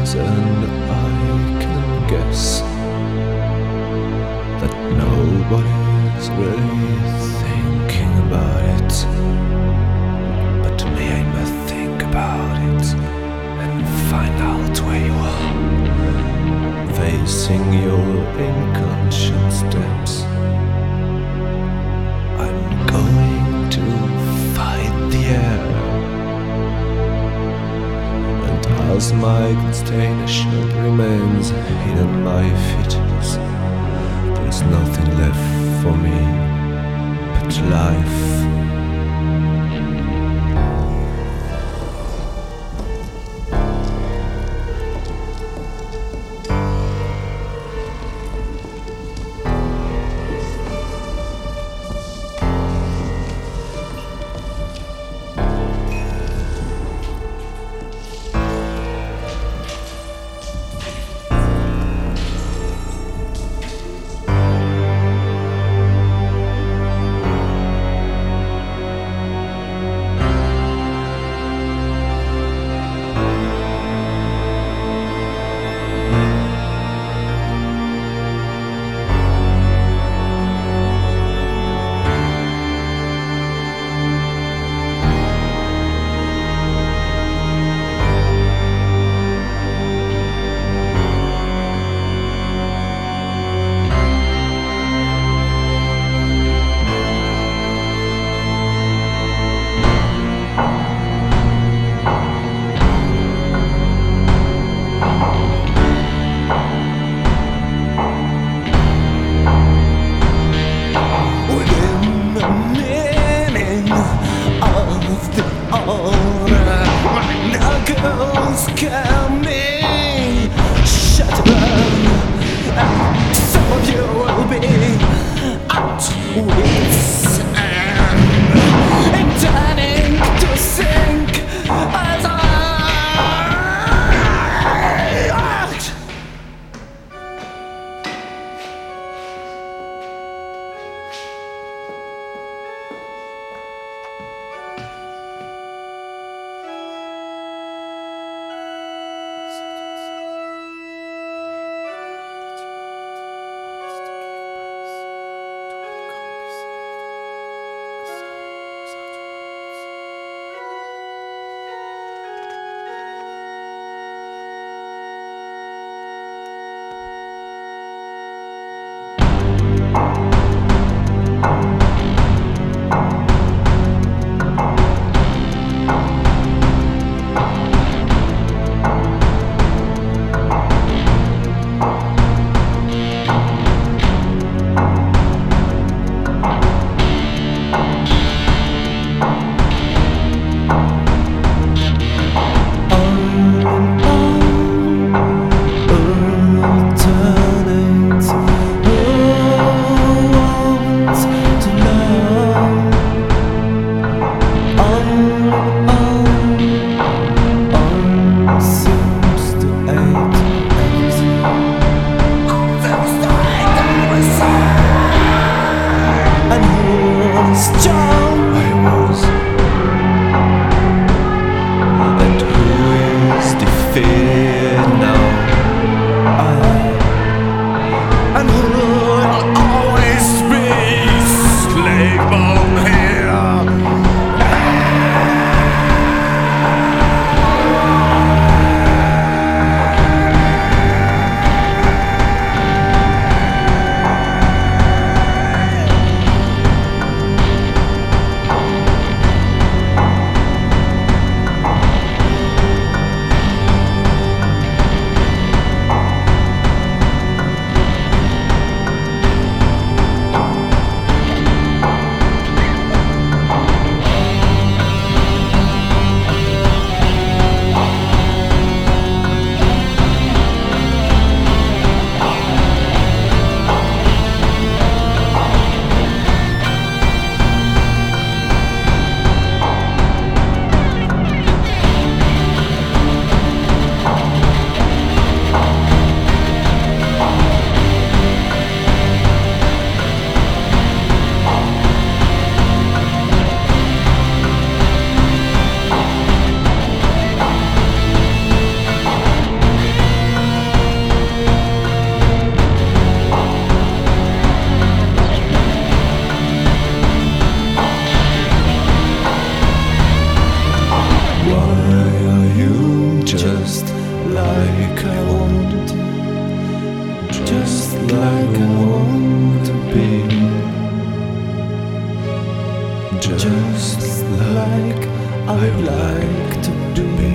eyes, and I can guess that nobody's really thinking about it. But to me, I must think about it and find out where you are, facing your inconscient steps. I'm going to fight the air, and as my consternation remains hidden my features, there's nothing left for me but life. My knuckles can be shattered, and some of you will be out wits and turning to sink as I act. like I want to, just like I want to be, just like I would like to be.